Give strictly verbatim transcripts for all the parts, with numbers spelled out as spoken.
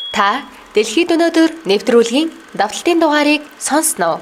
Та дэлхийд өнөөдөр нэвтрүүлгийн давталтын дугаарыг сонсноо.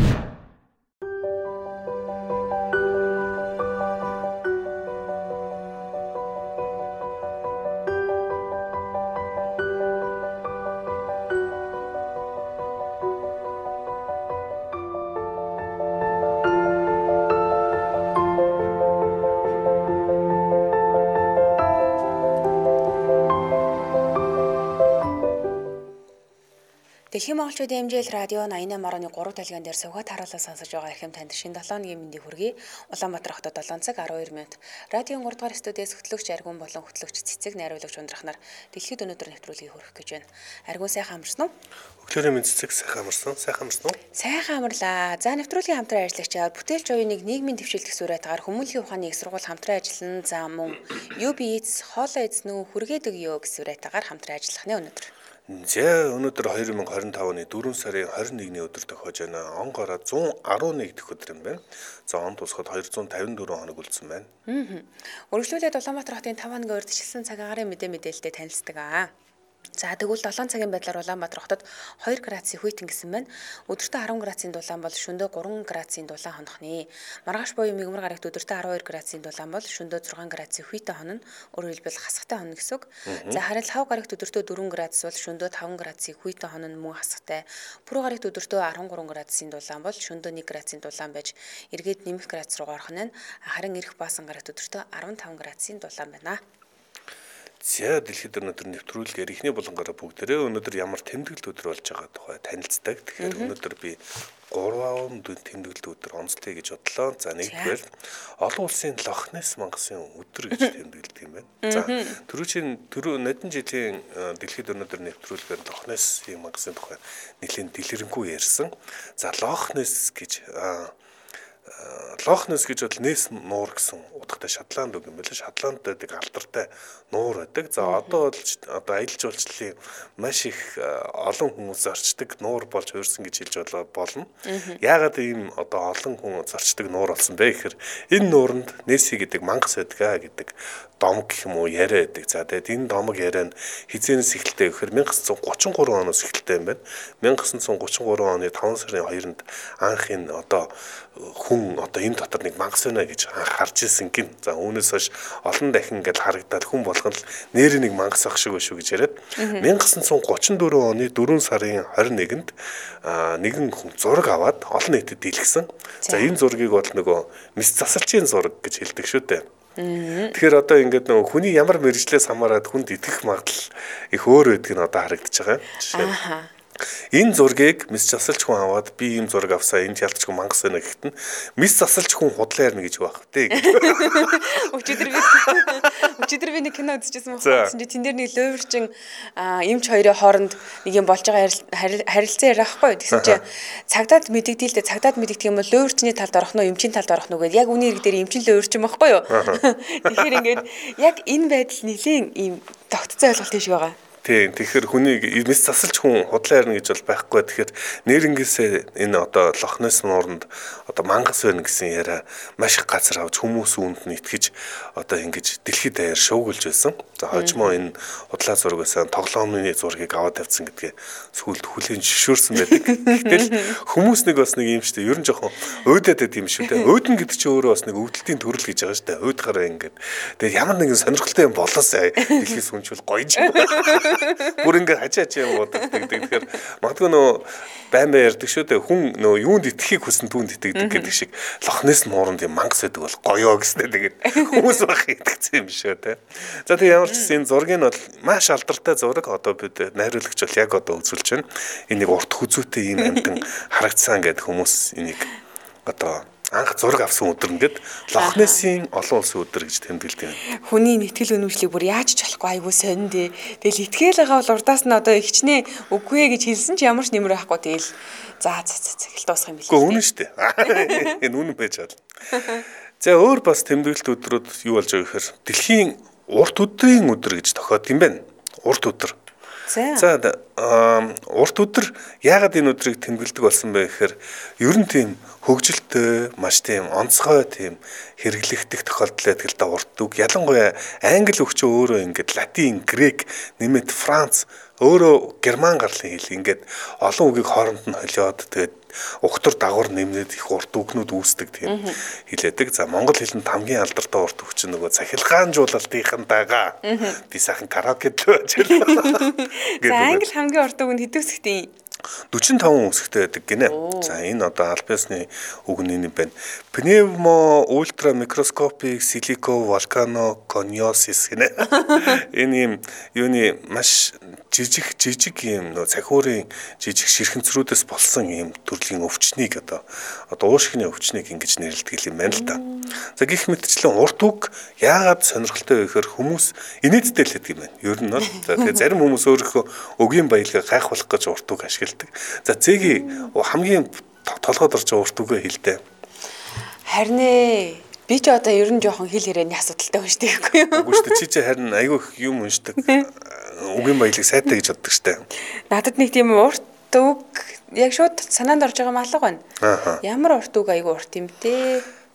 Дэлхийн монголчуудын эмжээл радио наяна маргааны гурав талгын дээр сувгаад харуулсан сонсож байгаа эрхэм танд шинэ долоо өдрийн мэндийг хүргэе. Улаанбаатар хотод долоон цаг арван хоёр минут. Радион гурав дахь студиэс хөтлөгч Аргун болон хөтлөгч Цэцэг найруулагч ундрах нар дэлхийд өнөөдөр нэвтрүүлгийг хүргэх гэж байна. Аргун сайхан амарсан уу? Өглөөний мэнд Цэцэг сайхан амарсан. Сайхан амарсан уу? Сайхан амарлаа. За нэвтрүүлгийн хамтран ажиллагчаар бүтээлч оюуныг нийгмийн дэвшилтэх суурайтаар хүмүүнлэгийн ухааны их сургууль хамтран ажиллана. За мөн ю би эс хоолой эзнүү хүргээд өгөө гэсэн суурайтаагаар хамтран ажиллах нь өнөөдөр. За өнөөдөр хоёр мянга хорин тав оны дөрвөн сарын хорин нэгний өдөр тохиож байна. Он гараа зуун арван нэг дэх өдөр юм байна. За он тусахад хоёр зуун тавин дөрвөн хоног үлдсэн байна. Аа. Өргөжлүүлээд Улаанбаатар хотын тав хоногийн урьдчилсан цаг агаарын мэдээ мэдээлэлтэй танилцдаг аа. За тэгвэл долоон цагийн байдлаар Улаанбаатар хотод хоёр градусын хүйтэн гэсэн байна. Өдөртөө арван градусын дулаан бол шөнөдөө гурван градусын дулаан хонхны. Маргааш буюу мигмар гарагт өдөртөө арван хоёр градусын дулаан бол шөнөдөө зургаан градусын хүйтэн хонно. Өөрөөр хэлбэл хасгатай хонно гэсэн үг. За харин лав гарагт өдөртөө дөрвөн градус бол шөнөдөө таван градусын хүйтэн хонно мөн хасгатай. Пүрэв гарагт өдөртөө арван гурван градусын дулаан бол шөнөдөө нэг градусын дулаан байж эргээд нэмэх градус руу орох нь. Харин эрэх баасан гарагт өдөртөө арван таван градусын дулаан байна. За дэлхийд өнөөдөр нэвтрүүлгээр ихний булангараа бүгдээрээ өнөөдөр ямар тэмдэглэлт өдөр болж байгаа тухай танилцдаг. Тэгэхээр өнөөдөр би гурван тэмдэглэлт өдөр онцлоё гэж бодлоо. За нэгдүгээр олон улсын Лохнес мангасын өдөр гэж тэмдэглэдэг юм байна. За түрүүчийн түрүү нодон жилийн дэлхийд өнөөдөр нэвтрүүлгээр Лохнесийн мангасын тухай нэлээд дэлгэрэнгүй ярьсан. За Лохнес гэж Лохнес гэж бол нээс нуур гэсэн утгатай Шотланд үг юм байна. Шотланд байдаг алдартай нуур байдаг. За одоо бол одоо аялал жуулчлалын маш их олон хүмүүс зорчдог нуур болж хуурсан гэж хэлж болно. Яагаад ийм одоо олон хүн зорчдог нуур болсон бэ гэхээр энэ нууранд Несси гэдэг мангас байдаг гэдэг дом гэх юм уу яриа байдаг. За тэгээд энэ домог яриа нь хизээнээс эхэлтэй гэхээр 천ix гучин гурван оноос эхэлтэй юм байна. 천ix гучин гурван оны таван сарын хоёрнд анх энэ одоо хүн одоо энэ дотор нэг мангас байна гэж харж ирсэн гин. За үүнээс хойш олон дахин ингээд харагдаад хүн болгон л нэр нэг мангас ах шиг шүү гэж яриад 천ix гучин дөрвөн оны дөрвөн сарын хорин нэгэнд нэгэн хүн зураг аваад олон нийтэд дийлгэсэн. За энэ зургийг бол нөгөө мис засалчийн зураг гэж хэлдэг шүү дээ. Тэгэхээр одоо ингээд нөгөө хүний ямар мэржлээс хамаарат хүнд итгэх магадлал их өөр байдгийг нь одоо харагдаж байгаа. Жишээ нь энэ зургийг мис засалч хүн аваад би ийм зураг авсаа энд ялцч хүн мангас байна гэхэд нь мис засалч хүн худлаа ярина гэж байх вэ. Өчигдөр би өчигдөр би нэг кино үзчихсэн байна. Тэн дээр нэг луйвэрчин эмч хоёрын хооронд нэг юм болж байгаа харилцаа яриа байхгүй. Тэгсэн чинь цагдаад мэдэгдээ л дээ цагдаад мэдэгдэх юм бол луйвэрчний талд орох нь эмчийн талд орох нь гэдэг яг үний хэрэг дээр эмчин луйвэрчин байхгүй юу. Тэгэхээр ингээд яг энэ байдал нэлийн ийм тогтцоо ойлголт тийш байгаа. Тийм тэгэхээр хүний мис засалч хүн худлаа ярина гэж бол байхгүй. Тэгэхээр нэрнгээсээ энэ одоо Лохнес нууранд одоо мангас байна гэсэн яриа маш их газар авч хүмүүс үүнд нь итгэж одоо ингэж дэлхийд даяар шуугилж байсан. За хожимо энэ худлаа зургаас тоглоомны зургийг аваад тавьсан гэдгээ сүүлд хүлээн зөвшөөрсөн байдаг. Гэтэл хүмүүс нэг бас нэг юм шүү дээ. Ер нь жоохон өөдөд байд юм шүү дээ. Өөдөн гэдэг чинь өөрөө бас нэг өвдөлтийн төрөл гэж байгаа шүү дээ. Өөдгаараа ингэж. Тэгээд ямар нэгэн сонирхолтой юм болоосаа дэлхийд сүнчүүл гоё ч юм. Бүр ингэ хачаач юм боддог. Тэгэхээр магадгүй нөө баймаа ярьдаг шүү дээ. Хүн нөө юунд итгэхийг хүсэн түүнд итгэдэг гэдэг шиг Лохнес нууранд юм мангас байдаг бол гоёо гэснээр тэгээд хүмүүс байх итгэцсэн юм шүү дээ. За тэгээд ямар ч гэсэн энэ зургийг нь бол маш алдартай зураг. Одоо бид найруулагч бол яг одоо үзүүлж байна. Энийг урт хүзүүтэй ийм амтан харагдсан гэдэг хүмүүс энийг одоо анх зураг авсан өдөр ингээд Лохнесийн олон улсын өдөр гэж тэмдэглэдэг юм. Хүний нэтгэл үнэмшлийг бүр яаж ч болохгүй айгүй сонин дээ. Тэгэл итгэл байгаа бол урдаас нь одоо ихчнээ үгүй ээ гэж хэлсэн чи ямар ч нэмэр байхгүй тэгэл за за за хэл дуусах юм билээ. Үгүй үнэн шүү дээ. Энэ үнэн байж байна. За өөр бас тэмдэглэлт өдрүүд юу болж байгаа гэхээр дэлхийн урт өдрийн өдөр гэж тохиод юм байна. Урт өдөр. За урт өдөр яагаад энэ өдрийг тэмдэглэдэг болсон бэ гэхээр ер нь тийм хөгжилтэй маш тийм онцгой тийм хэрэглэгдэх тохиолдол байдаг л да урт үг. Ялангуяа англи өгчөө өөрөө ингээд латин, грек, нэмээд франц өөрөө герман гарлын хэл ингээд олон үгийг хооронд нь холиод тэгээд угтар дагавар нэмнээд их урт үгнүүд үүсдэг тийм хэлээдэг. За монгол хэлэнд хамгийн алдартай урт үг чинь нөгөө цахилгаанжуулалтынхан дагаа. Би сайхан караокед л байж байлаа. За англи хамгийн урт үг нь хэдэн үсэгтэй? forty-five үсэгтэй байдаг гинэ. За энэ одоо аль биесны үгний юм байна. Pneumo ultra microscopic silico volcano coniosis гинэ. Энэ юм юуны маш жижиг жижиг юм нөө цахиурын жижиг ширхэнцрүүдээс болсон юм төрлийн өвчнийг одоо одоо уушгины өвчнийг ингэж нэрлэдэг юм байна л да. За гих мэтчлэн урт үг яагаад сонирхолтой вэ гэхээр хүмүүс инээдтэй л гэдэг юм байна. Ер нь бол за тэгээ зарим хүмүүс өөрийнхөө өгийн баялгаа гайхуулах гэж урт үг ашигладаг. За зэгийн хамгийн толгойд орж байгаа урт үгээ хэлдэ. Харин ээ би ч одоо ер нь жоохон хэл хэрээний асуудалтай хүн шүү дээ гэхгүй юу? Үгүй шүү дээ. Чи чи харин айгүй их юм уншдаг. Үгийн баялаг сайтай гэж боддог штэ. Надад нэг тийм урт үг яг шууд санаанд орж байгаа малга байна. Ямар урт үг айгүй урт юм те.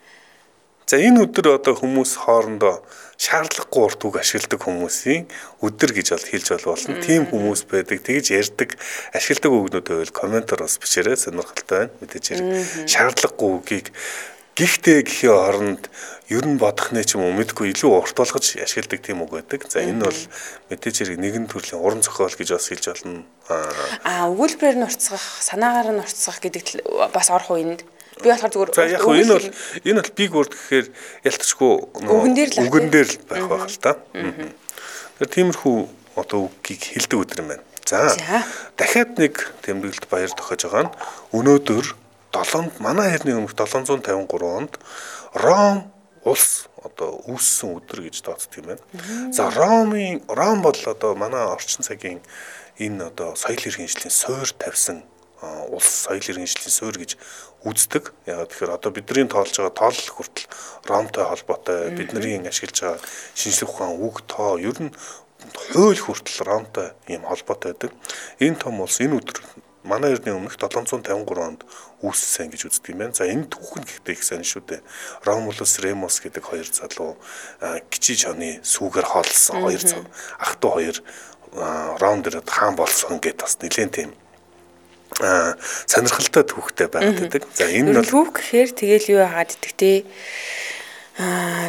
За энэ өдөр одоо хүмүүс хоорондоо шаардлагагүй урт үг ашигладаг хүмүүсийн өдөр гэж бол хэлж болно. Тим хүмүүс байдаг. Тэгж ярьдаг, ашигладаг үгнүүд байвал комментор бас бичээрэй. Сонирхолтой байна. Мэдээж хэрэг шаардлагагүй үгийг гихтээ гэхийн оронд ер нь бодохны ч юм уу мэдгүй илүү урт болгож ашигладаг тийм үг байдаг. За энэ бол мэдээж хэрэг нэгэн төрлийн уран зохиол гэж бас хэлж болно. Аа өгүүлбэрээр нь уртсгах, санаагаар нь уртсгах гэдэг бас орох үеинд би болохоор зүгээр за яг энэ бол энэ бол big word гэхээр ялтчгүй үгэн дээр л байх байх л та. Тэгэхээр тиймэрхүү одоо үгийг хэлдэг өдөр юм байна. За дахиад нэг тэмдэглэлд баяр тохиож байгаа нь өнөөдөр долоонд манай хэрний өмнөх seven fifty-three онд Ром улс одоо үүссэн өдөр гэж тооцдог юм байна. За Ромын Ром бол одоо манай орчин цагийн энэ одоо соёл иргэншлийн суурь тавьсан улс соёл иргэншлийн суурь гэж үздэг. Яг тэгэхээр одоо бидний тоолж байгаа тоолол хүртэл Ромтой холбоотой бидний ашиглаж байгаа шинжлэх ухаан үг тоо ер нь хууль хүртэл Ромтой ийм холбоотой байдаг. Энэ том улс энэ өдөр манай эрдний өмнөх seven fifty-three онд үүссэн гэж үздэг юм байна. За энэ түүхэн гэхдээ их сайн шүү дээ. Ромулус Ремус гэдэг хоёр залуу гिचиж оны сүүгээр хоолсон хоёр ах トゥ хоёр Ром дээр хаан болсон гэдээ бас нэлээд тийм а сонирхолтой түүхтэй байгаад байдаг. За энэ бол түүх гэхээр тэгэл юу яагаад идэх те а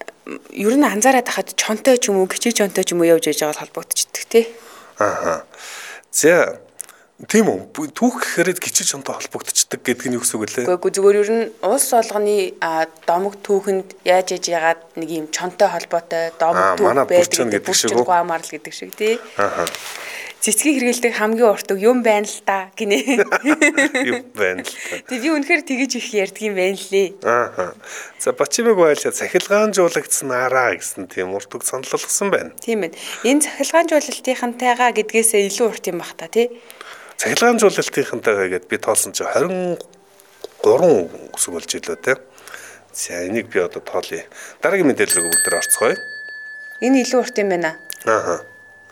ер нь анзаараад хахад чонтой ч юм уу гिचиж чонтой ч юм уу явж яж байгаа холбогдчихдаг те. Аа. За тийм үү түүх гэхээр гिचиж чонтой холбогдчихдаг гэдэг нь юу гэсэн үг лээ? Үгүй зүгээр ер нь улс болгоны домог түүхэнд яаж яж ягаад нэг юм чонтой холбоотой домог түүх байдаг гэдэг шиг үү? Гуамарл гэдэг шиг тий. Аа. Цэцгийг хэрэгэлдэг хамгийн урт үг юм байна л та гинэ. Юм байна л та. Тэг би үнэхээр тэгэж их ярьдаг юм байна лээ. Аа. За Бачимэг байлаа цахилгаанжуулагдсан араа гэсэн тийм урт үг санал болгосон байна. Тийм ээ. Энэ цахилгаанжуулалтынхантайгаа гэдгээсээ илүү урт юм бах та тий. Цахилгаанжуулалтынхантайгаа гэд би тоолсон чи twenty-three үсэг болж илүү те. За энийг би одоо тоолъё. Дараагийн мэдээлэл рүү бүгд орцгоё. Энэ илүү урт юм байна. Аа.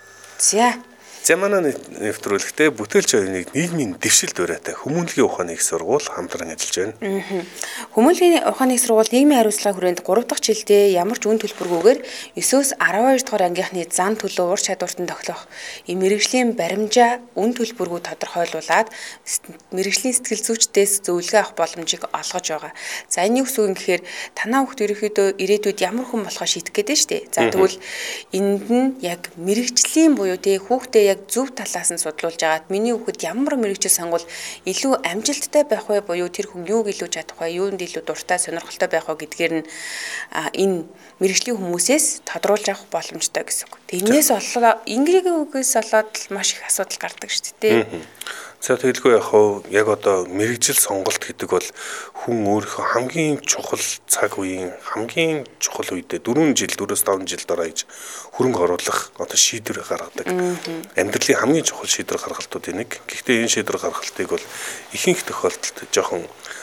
За За манай нэвтрүүлэгтээ бүтээлч хоёрыг нийгмийн дэвшил дуурайтай хүмүүнлэгийн ухааны их сургууль хамтран ажиллаж байна. Хүмүүнлэгийн ухааны их сургууль нийгмийн хариуцлага хүрээнд three дахь жилдээ ямар ч үн төлбөргүйгээр nine-өөс twelve дугаар ангийнхны зан төлөв ур чадвартан тоглох ийм мэрэгжлийн баримжаа үн төлбөргүй тодорхойлуулад мэрэгжлийн сэтгэл зүйчдээс зөвлөгөө авах боломжийг олгож байгаа. За энэ юу гэсэн үг юм гэхээр танаа хүүхд ерөөхдөө ирээдүйд ямар хүн болохоо шийдэх гэдэг нь шүү дээ. За тэгвэл энд нь яг мэрэгжлийн буюу тэ хүүхдээ зөв талаас нь судлуулж агаад миний хүүхэд ямар мэрэгчил сонгол илүү амжилттай байх вэ буюу тэр хүн юуг илүү чадах вэ юунд илүү дуртай сонирхолтой байх вэ гэдгээр нь энэ мэрэгжлийн хүмүүсээс тодруулж авах боломжтой гэсэн үг. Тэрнээс болоо инглигийн үгээс болоод маш их асуудал гардаг шүү дээ. За тэгэлгүй яг хав яг одоо мэрэгжил сонголт гэдэг бол хүн өөрийнхөө хамгийн чухал цаг үеийн хамгийн чухал үедээ four жил four-аас five жил дараа иж хөрөнгө оруулах одоо шийдвэр гаргадаг. Амьдралын хамгийн чухал шийдвэр гаргалтуудын нэг. Гэхдээ энэ шийдвэр гаргалтыг бол ихэнх тохиолдолд жоохон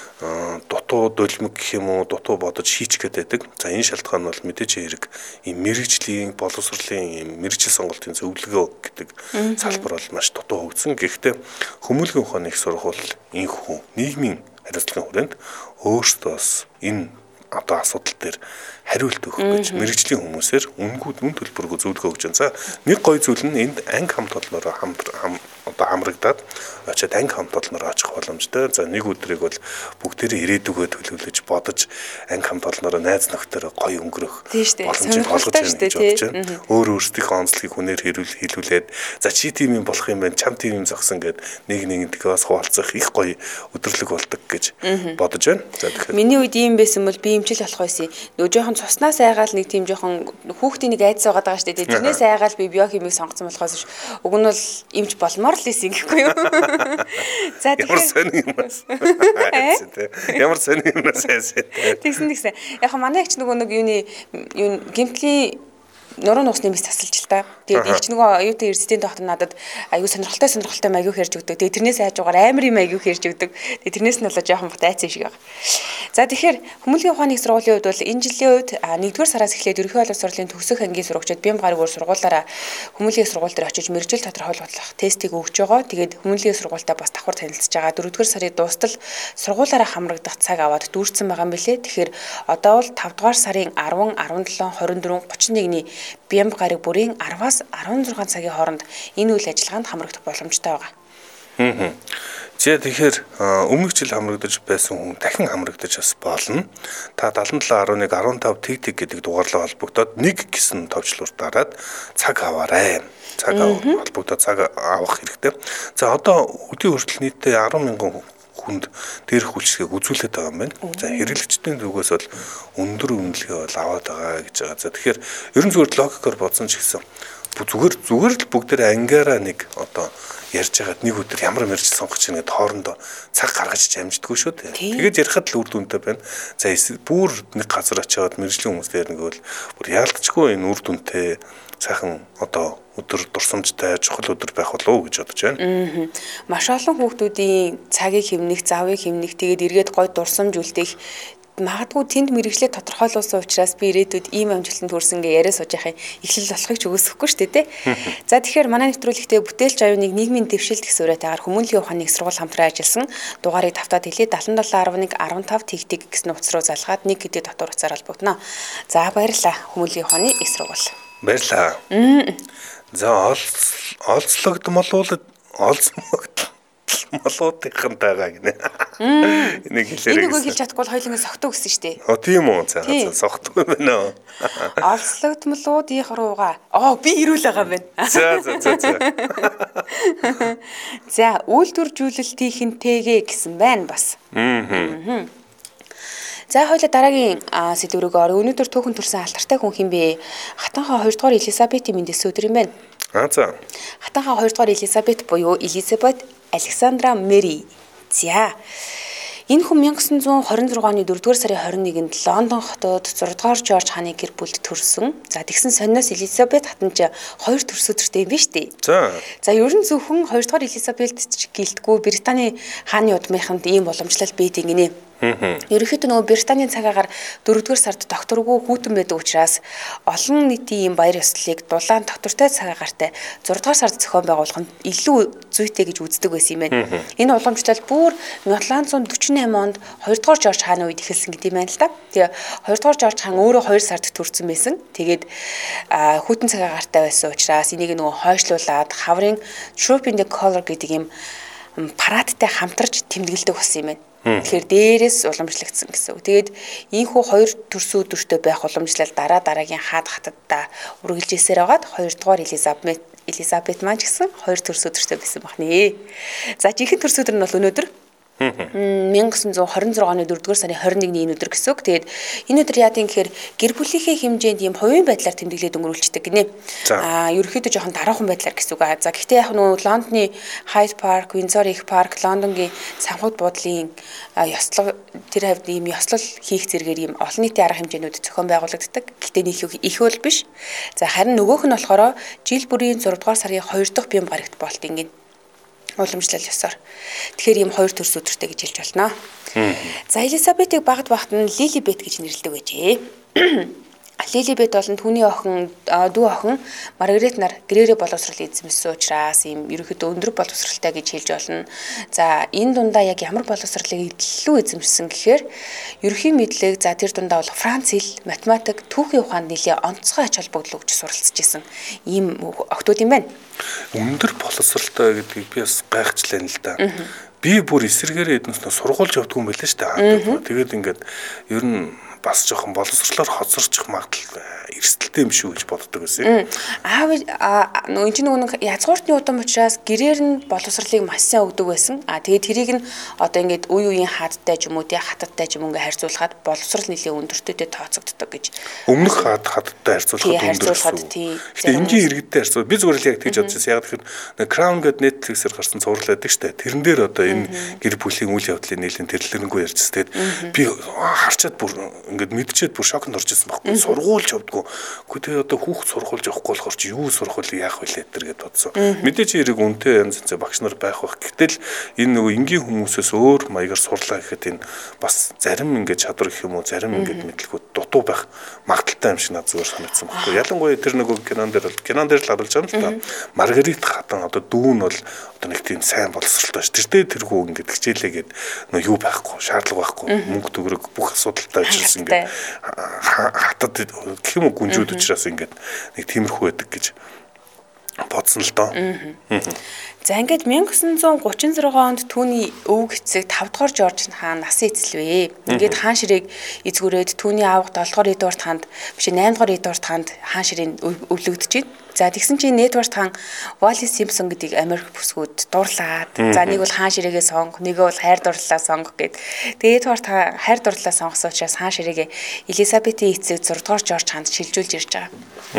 дутуу дөлмөг гэх юм уу дутуу бодож хийчих гэдэг. За энэ шалтгаан бол мэдээж хэрэг ийм мэрэгжлийн боловсролын ийм мэрэгжил сонголтын зөвлөгөө гэдэг салбар бол маш дутуу хөгжсөн. Гэхдээ хүмүүнлэгийн ухааны их сургууль инхүү нийгмийн хариуцлагын хүрээнд өөрсдөө энэ одоо асуудал дээр хариулт өгөх гэж мэрэгжлийн хүмүүсээр үнгүүд үн төлбөргүй зөвлөгөө өгч байна. За нэг гоё зүйл нь энд анги хамт олнороо хам одоо хамрагдаад очиад анги хамт олнороо очих боломжтой. За нэг өдрийг бол бүгдээрээ ирээдүгөө төлөвлөж бодож анги хамт олнороо найз нөхдөөрөө гоё өнгөрөх боломжийг олгож байна гэж бодож байна. Өөр өөрсдийнхөө онцлогийг хүнээр хэлүүлээд за чи тийм юм болох юм байна, чам тийм юм зогсон гэд нэг нэгнтэйгээс хуваалцах их гоё өдөрлөг болдог гэж бодож байна. За тэгэхээр миний үед ийм байсан бол би имчил болох байсан. Нөгөө жоохон цуснаас айгаал нэг тийм жоохон хүүхдийн нэг айдас байгаа даа шүү дээ. Тэрнээс айгаал би биохимик сонгоцсон болохоос ш. Уг нь бол имч болмоор л исэн гэхгүй юу. За тэгэхээр ямар сони юм бас. Ямар сони юм бас айсаа. Тэгсэн тэгсэн. Яг манай их ч нөгөө нэг юуны юу гимтлийн нуруу нуусны мэс тасалж л та. Тэгээд их ч нөгөө оюутан эрдэнэтийн доктор надад аюу сонирхолтой сонирхолтой маяг хэрж өгдөг. Тэгээд тэрнээс хайжуугаар амар юм маяг хэрж өгдөг. Тэгээд тэрнээс нь болоо жоохон бат айцсан шиг байна. За тэгэхээр хүмүүнлэгийн ухааны их сургуулийн хувьд бол энэ жилийн үед нэгдүгээр сараас эхлээд ерөнхий боловс сургуулийн төгсөх ангийн сурагчид бям гарагуур сургуулаараа хүмүүнлэгийн сургууль дээр очиж мэргэжил тодорхойлох тестийг өгж байгаа. Тэгээд хүмүүнлэгийн сургуультай бас давхар танилцж байгаа. дөрөвдүгээр сарын дуустал сургуулаараа хамрагдах цаг аваад дүүрсэн байгаа юм билэ. Тэгэхээр одоо бол тавдугаар сарын арван, арван долоо, хорин дөрөв, гучин нэгний бям гараг бүрийн араваас арван зургаан цагийн хооронд энэ үйл ажиллагаанд хамрагдах боломжтой байгаа. Аа. За тэгэхээр өмнөх жил хамрагдаж байсан хүн дахин хамрагдаж бас болно. Та дадлан долоо арван нэг арван тав тэг тэг гэдэг дугаарлаа холбогдоод нэг гэсэн товчлуур дараад цаг аваарай. Цаг холбогдоод цаг авах хэрэгтэй. За одоо өдний хүртэл нийтдээ арван мянган хүнд дээрх үйлчлэгийг үзүүлээд байгаа юм байна. За хэрэглэгчдийн зүгээс бол өндөр үнэлгээ бол аваад байгаа гэж байгаа. За тэгэхээр ерөн зүгээр логикоор бодсон ч гэсэн зүгээр зүгээр л бүгдээр ангиараа нэг одоо ярьж байгаад нэг өдөр ямар мэрж сонгох чинь гэдэг хоорондоо цаг гаргаж амждаггүй шүү дээ. Тэгээд ярихад л үр дүнтэй байна. За бүр нэг газар очиод мэржлийн хүмүүсээр нэг бол бүр яалтчгүй энэ үр дүнтэй сайхан одоо өдөр дурсамжтай чухал өдөр байх болов уу гэж бодож байна. Аа. Маш олон хүүхдүүдийн цагийг хэмнэх, завыг хэмнэх, тэгээд эргээд гой дурсамж үлдээх магадгүй тэнд мэрэгчлээ тодорхойлуулсан учраас би ирээдүйд ийм амжилтанд хүрсэн гэ яриа сууж яхахын эхлэл болохыг ч үгүйсэхгүй шүү дээ. За тэгэхээр манай нэвтрүүлэгтээ бүтээлч аюуныг нийгмийн дэвшилт гэх суурьтайгаар хүмүүнлэгийн ухааны их сургууль хамтран ажилласан дугаарыг тавтаад хэлээ дадлан долоо арван нэг арван тав тэгтэг гэсэн утас руу залгаад нэг гэдэг дотор утсаар холбогдно. За баярлалаа хүмүүнлэгийн ухааны их сургууль. Баярлалаа. За олцлогдмол олцмогд молуудынхантайгаа гинэ. Энийг хэлээрэй. Энийг хэлж чадахгүй бол хоёуланг согтуу гэсэн шүү дээ. Оо тийм үү. За согтуу юм байна. Олцлогдмолуудынх руугаа. Оо би ирүүл байгаа юм байна. За за за за. За үйлдвэржүүлэлтийнхэнтэйгээ гэсэн байна бас. Аа. За хоёул дараагийн сэдв рүү орё. Өнөөдөр түүхэн төрсэн алтартай хүн хэм бэ? Хатанхаа хоёрдугаар Элизабетийн мэндээс өдөр юм байна. Аа за. Хатанхаа хоёрдугаар Элизабет буюу Элизабет Александра Мэри. За. Энэ хүн мянга тосон зуун хорин зургааны дөрөвдүгээр сарын хорин нэгэнд Лондон хотод зургаадугаар Жорж хааны гэр бүлд төрсөн. За тэгсэн сониос Элизабет хатан ч хоёр төрс өдөртэй юм биш үү? За. За ерөн зөвхөн хоёрдугаар Элизабет ч гэлтгүй Британий хааны удмынханд ийм боломжлол бийдэг гинэ. Ерөнхийдөө нөгөө Британий цагаагаар дөрөвдүгээр сард докторгүй хүүтэн байдаг учраас олон нийтийн ийм баяр ёслолыг дулаан доктортой цагаагаартай зургаадугаар сард зохион байгуулах нь илүү зүйтэй гэж үздэг байсан юм байна. Энэ уламжлал бүр ноль дөрвөн восемь онд хоёрдугаар Жорж хааны үед эхэлсэн гэдэг юм байна л да. Тэгээ хоёрдугаар Жорж хаан өөрөө хоёр сард төрсэн байсан. Тэгээд хүүтэн цагаагаартай байсан учраас энийг нөгөө хойшлуулад хаврын Troop in the Color гэдэг ийм парадтай хамтарч тэмдэглэдэг болсон юм байна. Тэгэхээр дээрээс уламжлагдсан гэсэн үг. Тэгээд ийхүү хоёр төрсөн өдөртөө байх уламжлал дараа дараагийн хаад хатадтай үргэлжлээсээр байгаад хоёрдугаар Элизабет Элизабет маань ч гэсэн хоёр төрсөн өдөртөө байсан бахнэ. За жинхэнэ төрсөн өдөр нь бол өнөөдөр мянга тосон зуун хорин зургааны дөрөвдүгээр сарын хорин нэгний энэ өдөр гэсэн үг. Тэгээд энэ өдөр яадын гэхээр гэр бүлийнхээ хэмжээнд ийм хувийн байдлаар тэмдэглээд өнгөрүүлждэг гинэ. Аа ерөөхдөө жоохон дараахан байдлаар гэсэн үг. За гэхдээ яг нөө Лондоны Hyde Park, Windsor их парк, Лондонгийн санхуд буудлын ёслол тэр хавьд ийм ёслол хийх зэрэгээр ийм олон нийтийн арга хэмжээнүүд зохион байгуулагддаг. Гэхдээ нэг их бол биш. За харин нөгөөх нь болохоор жил бүрийн зургаадугаар сарын хоёр дахь бям гарагт болт ингэн уламжлал ёсоор. Тэгэхээр ийм хоёр төрс өдөртэй гэж хэлж болно. За Элизабетийг багт багт нь Лилибет гэж нэрлэдэг байжээ. Лилибет болон түүний охин дүү охин Маргарет нар гэрээрээ боловсрол эзэмсэн учраас ийм ерөөхдөө өндөр боловсралтай гэж хэлж болно. За энэ дундаа яг ямар боловсролыг илүү эзэмшсэн гэхээр ерөнхий мэдлэг за тэр дундаа бол Франц хэл, математик, түүхийн ухаанд нэлээ онцгой ач холбогдол өгч суралцж исэн ийм охтууд юм байна. Өндөр боловсралтай гэдгийг би бас гайхчлаа л да. Би бүр эсэргээрээ эднэс сургуулж явдгүй юм байлаа шүү дээ. Тэгээд ингээд ер нь бас жоохон боловсрлоор хоцорчих магадлал эрсдэлтэй юм шүү гэж боддог байсан. Аав нөгөө энэ нөгөө язгууртны удам учраас гэрээр нь боловсрлыг маш сайн өгдөг байсан. А тэгээд тэрийг нь одоо ингээд үе үеийн хаадтай ч юм уу тий хатадтай ч юм ингээ харьцуулахад боловсрал нэлээ өндөртөдөө тооцогддог гэж. Өмнөх хаад хатадтай харьцуулахад өндөрсөн. Тэгээд энгийн иргэдтэй харьцуул би зүгээр л яг тэгж бодож байсан. Яг тэгэхээр Crown гэдэг Netflix-ээр гарсан зурлаад байдаг шүү дээ. Тэрэн дээр одоо энэ гэр бүлийн үйл явдлын нийлэн тэрлэрэнгүй ярьж тэгээд би харчаад бүр ингээд мэдчихэд бүр шокнд орж ирсэн байхгүй. Сургуульч явдггүй. Гэхдээ тэгээ одоо хүүхд сургуульж явахгүй болохоор чи юу сургуулийг яах вэ лээ гэдээ бодсон. Мэдээж хэрэг үнтэй янз янзын багш нар байх бах. Гэтэл энэ нөгөө энгийн хүмүүсээс өөр маягаар сурлаа гэхэд энэ бас зарим ингээд чадвар гэх юм уу зарим ингээд мэдлэгүүд дутуу байх магадaltaй юм шиг надад зүгээр санагдсан байхгүй. Ялангуяа тэр нөгөө кинон дээр кинон дээр л харуулж байгаа юм л та. Маргарит хатан одоо дүү нь бол одоо нэг тийм сайн боловсралтай ш. Тэр дээр тэрхүү ингээд хичээлээгээд нөгөө юу байхгүй шаардлага байхгүй мөнгө төгрөг бүх асуудалтай учраас ингээд хатад гэх юм уу гүнжүүд учраас ингээд нэг тиймэрхүү байдаг гэж бодсон л доо. За ингээд мянга девятьсот гучин зургаан онд түүний өвөг эцэг тавд дугаар Жорж хаан насан эцэлвэ. Ингээд хаан ширээг эзгүрээд түүний аавга долоо дугаар Эдвард хаанд биш найман дугаар Эдвард хаанд хаан ширээн өвлөгдөж байна. За тэгсэн чинь Эдвард хаан Wallis Simpson гэдгийг Америк бүсгүүд дуурлаад за нэг бол хаан ширээгээ сонго, нэг бол хайр дурлалаа сонгох гэд. Тэгээд Эдвард хаан хайр дурлалаа сонгосон учраас хаан ширээгээ Элизабетийн эцэг зураг дугаар Жорж хаанд шилжүүлж ирж байгаа.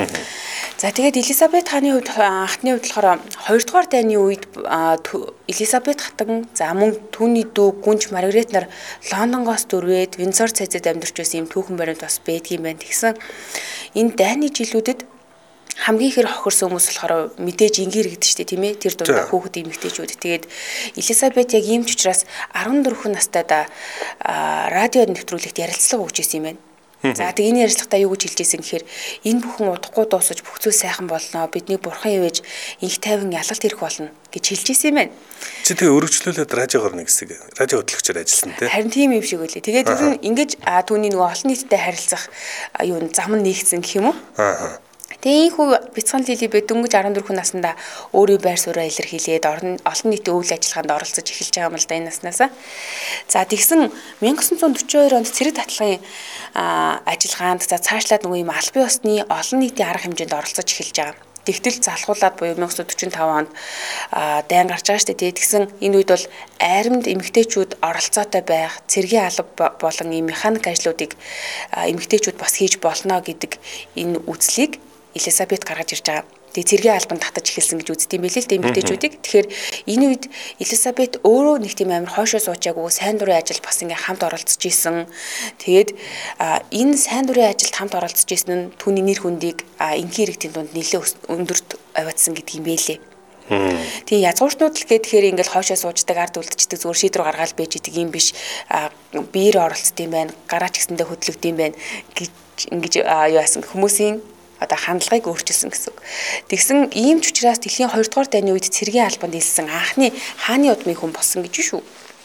За тэгээд Элизабет хааны хувьд анхны хувьд болохоор хоёр дугаар дайны үед Элизабет хатан за мөн түүний дүү гүнж Маргарет нар Лондонгоос дөрвээд Виндзор цайзад амьдарч байсан юм түүхэн баримт бас байдгийм байна. Тэгсэн энэ дайны жилүүдэд хамгийн ихэр хохирсон хүмүүс болохоор мэдээж ингийн иргэд шүү дээ тийм ээ тэр дунд хүүхэд эмэгтэйчүүд. Тэгээд Элизабет яг ийм ч учраас арван дөрвөн настайдаа радиод нэвтрүүлэгт ярилцлага өгч ирсэн юм байна. За тэг энэ ярилцлагатаа юу гэж хэлж ирсэн гэхээр энэ бүхэн удахгүй дуусаж бүх зүйл сайхан болно. Бидний бурхан ивэж инх тайван ялалт ирэх болно гэж хэлж ирсэн юм байна. Чи тэгээ өргөжлүүлээд радиогоор нэг хэсэг радио хөтлөгчөөр ажилласан тий. Харин тийм юм шиг үлээ. Тэгээд тэр ингэж түүний нөгөө олон нийтэд харилцах юу зам нь нэгдсэн гэх юм уу? Аа. Тэгээ энэ хүү бяцхан Лилибет дөнгөж арван дөрвөн наснда өөрийн байр сууриа илэрхийлээд олон нийтийн үйл ажиллагаанд оролцож эхэлж байгаа юм л да энэ наснаас. За тэгсэн мянга девятьсот дөрвөн хоёр онд цэрэг татлагын ажиллагаанд за цаашлаад нөгөө юм албан ёсны олон нийтийн арга хэмжээнд оролцож эхэлж байгаа. Тэгтэл залхуулаад буюу мянга девятьсот дөрвөн таван онд дайн гарч байгаа шүү дээ. Тэгсэн энэ үед бол айрамд эмэгтэйчүүд оролцоотой байх, цэргийн алба болон ийм механик ажлуудыг эмэгтэйчүүд бас хийж болно гэдэг энэ үзлийг Элизабет гаргаж ирж байгаа. Тэгээ цэргийн албанд татаж эхэлсэн гэж үздэг юм билээ л дээ эмэгтэйчүүдийг. Тэгэхээр энэ үед Элизабет өөрөө нэг тийм амар хойшоо суучаагүй сайн дурын ажилд бас ингээм хамт оролцож исэн. Тэгээд энэ сайн дурын ажилд хамт оролцож исэн нь түүний нэр хүндийг энгийн иргэдийн дунд нэлээд өндөрт аваадсан гэдэг юм байлээ. Тийм язгууртнууд л гэхээр ингээл хойшоо суучдаг ард үлдчихдэг зүгээр шийдвэр гаргаал байж идэг юм биш. Биеэр оролцдог юм байна. Гараач гэсэндээ хөдлөгдөв юм байна гэж ингэж юу яасан хүмүүсийн одоо хандлагыг өөрчилсөн гэсэн үг. Тэгсэн ийм ч учраас дэлхийн хоёр дугаар дайны үед цэргийн албанд илсэн анхны хааны удмын хүн болсон гэж шүү.